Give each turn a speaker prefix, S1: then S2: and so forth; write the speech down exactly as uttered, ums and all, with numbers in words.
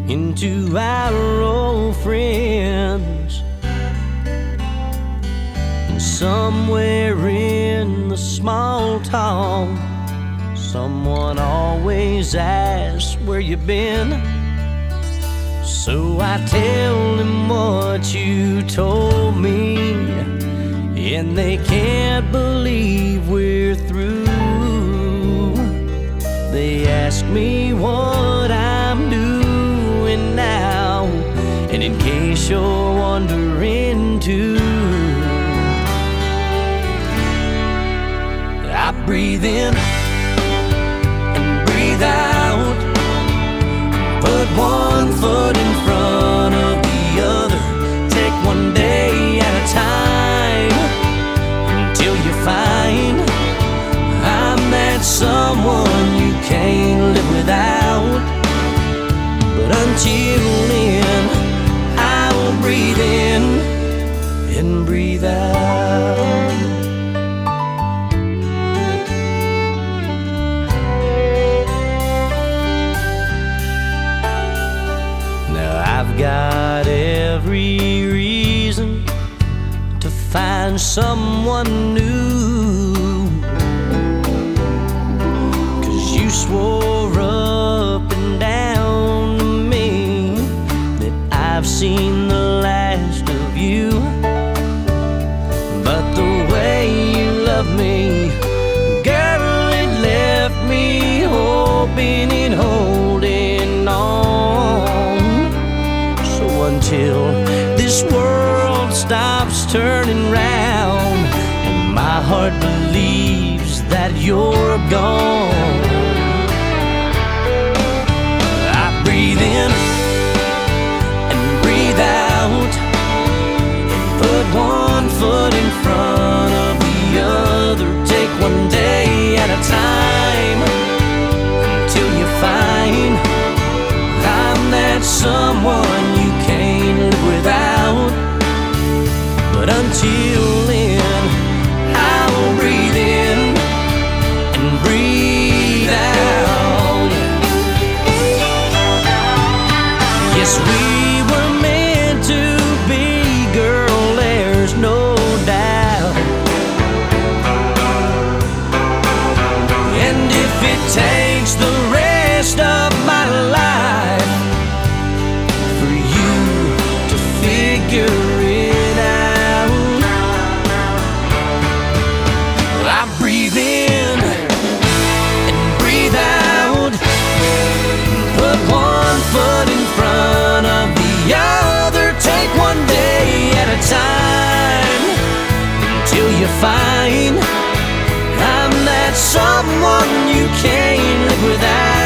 S1: into our old friends. And somewhere in the small talk, someone always asks where you've been. So I tell them what you told me, and they can't believe we're through. They ask me what I'm doing now, and in case you're wondering too, I breathe in and breathe out, put one foot in front of the other, take one day at a time, until you find I'm that someone you can't live without. But until then, I'll breathe in and breathe out. I've got every reason to find someone new, 'cause you swore up and down to me that I've seen the last of you. But the way you love me, girl, it left me hoping and holding on. Until this world stops turning round and my heart believes that you're gone, I breathe in and breathe out, and put one foot in front of the other, take one day at a time, until you find I'm that someone you can't live without. But until then, I'll breathe in and breathe out. Yes, we were meant to be, girl, there's no doubt. And if it takes the rest of my life for you to figure it out, I breathe in and breathe out, put one foot in front of the other, take one day at a time, until you find I'm that someone you can't live without.